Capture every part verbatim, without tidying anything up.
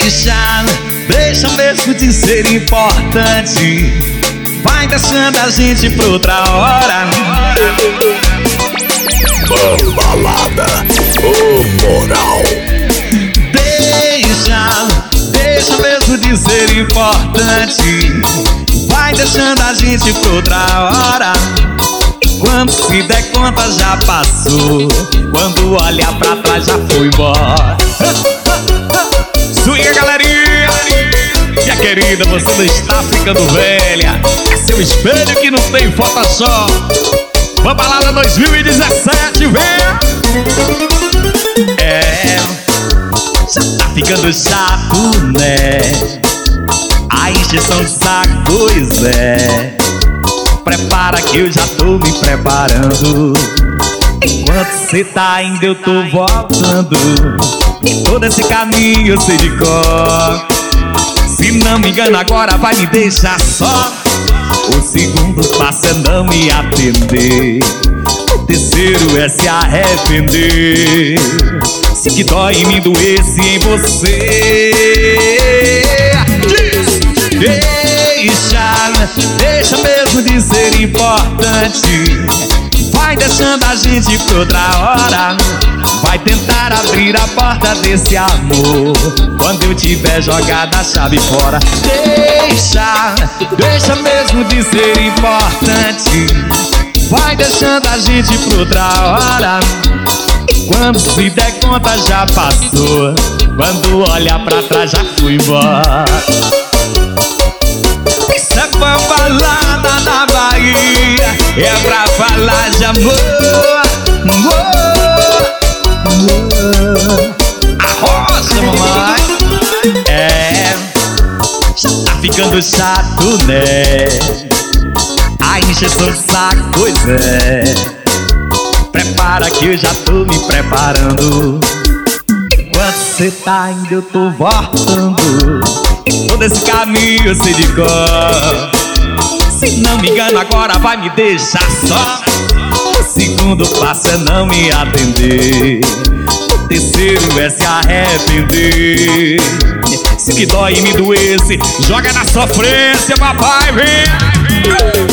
Deixa, deixa mesmo de ser importante. Vai deixando a gente pra outra hora. Balada, ô moral. Deixa, deixa mesmo de ser importante. Vai deixando a gente pra outra hora. Quando se der conta já passou. Quando olhar pra trás já foi embora. Swinga, galerinha! Minha querida, você não está ficando velha. É seu espelho que não tem Photoshop. Vamos balada dois mil e dezessete, vem! É, já tá ficando chato, né? A encheção de saco, pois é. Prepara que eu já tô me preparando. Enquanto cê tá indo eu tô voltando. Todo esse caminho eu sei de cor. Se não me engano agora vai me deixar só. O segundo passo é não me atender. O terceiro é se arrepender. Se que dói em mim doesse em você. Deixa, deixa mesmo de ser importante. Vai deixando a gente pra outra hora. Vai tentar abrir a porta desse amor quando eu tiver jogado a chave fora. Deixa, deixa mesmo de ser importante. Vai deixando a gente pra outra hora. E quando se der conta já passou. Quando olhar pra trás já fui embora. Isso é pra balada na Bahia. É pra falar de amor, amor, amor. Arrocha, mamãe. É, já tá ficando chato, né? A encheção de saco, pois é. Prepara que eu já tô me preparando. Enquanto cê tá indo eu tô voltando. Todo esse caminho eu sei de cor. Se não me engano agora vai me deixar só. O segundo passo é não me atender. O terceiro é se arrepender. Se que dói e me doesse, joga na sofrência, papai, vem.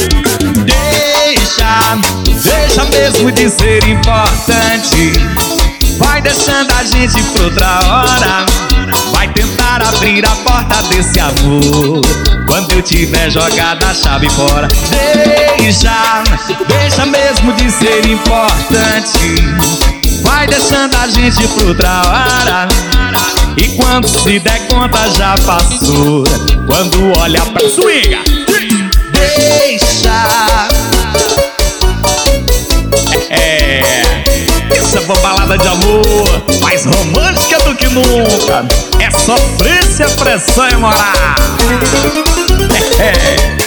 Deixa, deixa mesmo de ser importante. Vai deixando a gente pra outra hora. Vai tentar abrir a porta desse amor quando eu tiver jogado a chave fora. Deixa, deixa mesmo de ser importante. Vai deixando a gente pra outra hora. E quando se der conta já passou. Quando olha pra swinga, deixa. É, essa é uma balada de amor mais romântica do que nunca. É sofrência, pressão e moral. É, é.